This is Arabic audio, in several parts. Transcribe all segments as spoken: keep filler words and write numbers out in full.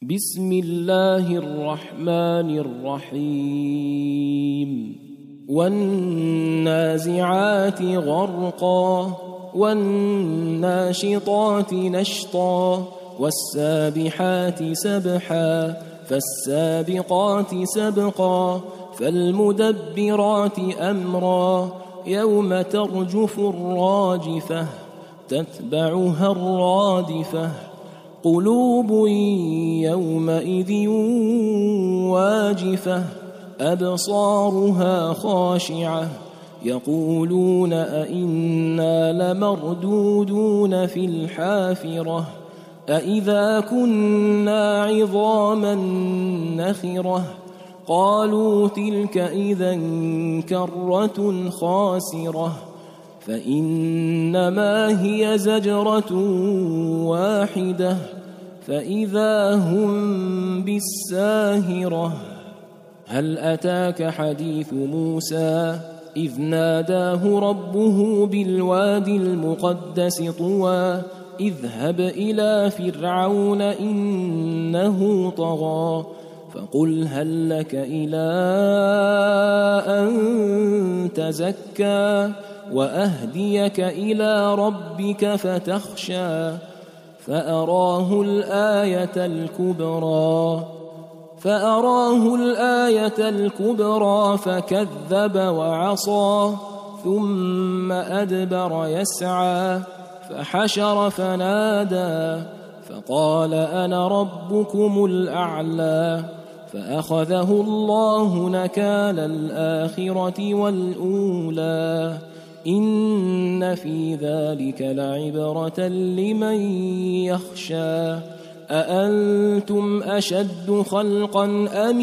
بسم الله الرحمن الرحيم والنازعات غرقا والناشطات نشطا والسابحات سبحا فالسابقات سبقا فالمدبرات أمرا يوم ترجف الراجفة تتبعها الرادفة قلوب يومئذ واجفة أبصارها خاشعة يقولون أئنا لمردودون في الحافرة أئذا كنا عظاما نخرة قالوا تلك إذا كرة خاسرة فإنما هي زجرة واحدة فإذا هم بالساهرة هل أتاك حديث موسى إذ ناداه ربه بالوادي المقدس طوى اذهب إلى فرعون إنه طغى فقل هل لك إلى أن تزكى وأهديك إلى ربك فتخشى فأراه الآية الكبرى فأراه الآية الكبرى فكذب وعصى ثم أدبر يسعى فحشر فنادى فقال أنا ربكم الأعلى فأخذه الله نكال الآخرة والأولى إن في ذلك لعبرة لمن يخشى أأنتم أشد خلقا أم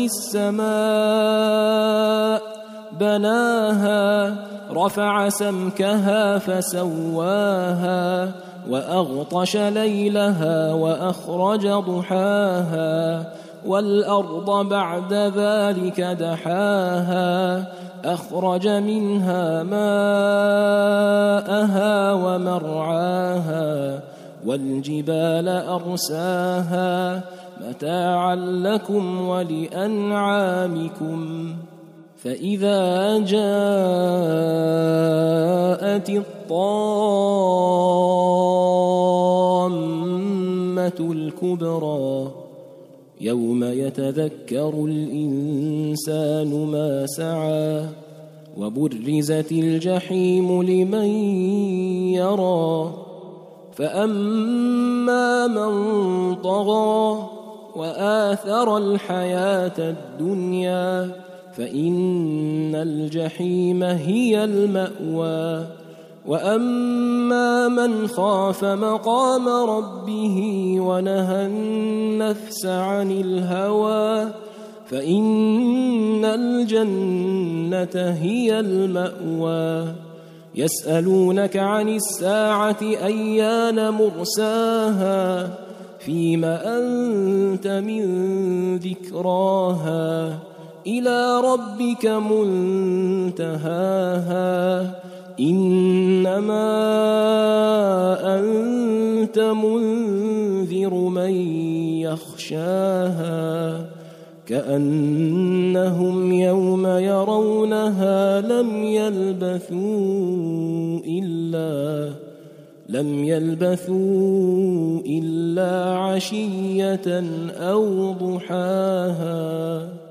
السماء بناها رفع سمكها فسواها وأغطش ليلها وأخرج ضحاها والأرض بعد ذلك دحاها أخرج منها ماءها ومرعاها والجبال أرساها متاعا لكم ولأنعامكم فإذا جاءت الطامة الكبرى يوم يتذكر الإنسان ما سعى وبرزت الجحيم لمن يرى فأما من طغى وآثر الحياة الدنيا فإن الجحيم هي المأوى وأما من خاف مقام ربه ونهى النفس عن الهوى فإن الجنة هي المأوى يسألونك عن الساعة أيان مرساها فيم أنت من ذكراها إلى ربك منتهاها إنما أنت منذر من يخشاها كأنهم يوم يرونها لم يلبثوا إلا لم يلبثوا إلا عشية أو ضحاها.